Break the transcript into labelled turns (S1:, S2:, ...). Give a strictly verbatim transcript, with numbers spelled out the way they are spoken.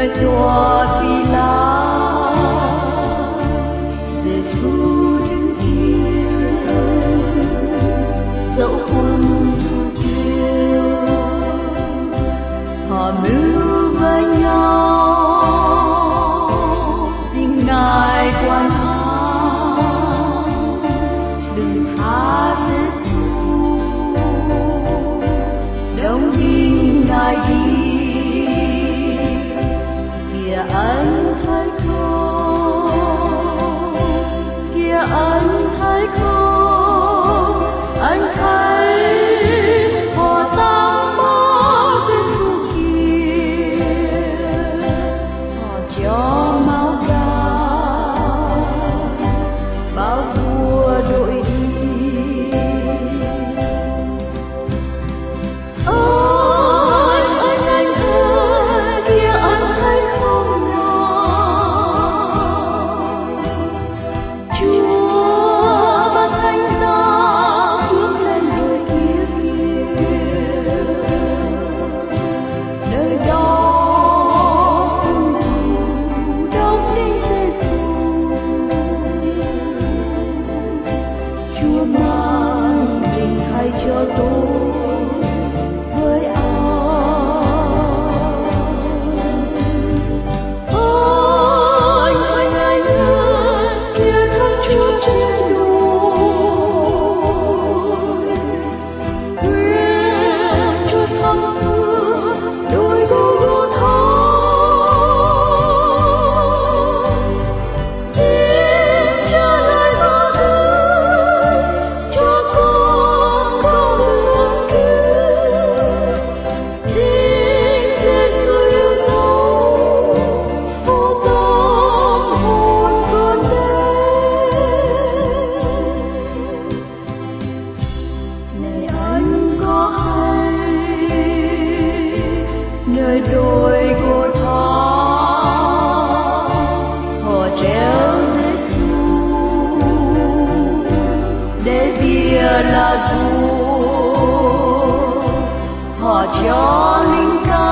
S1: nơi tòa phi la Giêsu đứng kia dẫu quân thu kêu hòa mưu với nhau xin ngài quan thắng đừng tha Giêsu đông tin ngài đi kìa anh thấy không kìa anh thấy không anh thấy họ tăng máu Giêsu kia họ cho máu gà bao vua đội đi anh anh anh ơi kìa anh thấy không nào Chúa ban thánh giá bước lên đồi kia kia nơi đó cùng thù đóng đinh Giêsu Chúa mang tình thay cho tôi với ai anh anh anh ơi kia thăm Chúa trên đồi nguyện Chúa thăm cửa đôi Gô-gô-tha Xin trả lại bao đời cho con bao lần cứu Xin Giêsu yêu dấu vô tâm hồn con đến Này anh có hay nơi đồi Gô-tha họ treo Giêsu để bia là vua họ cho linh ca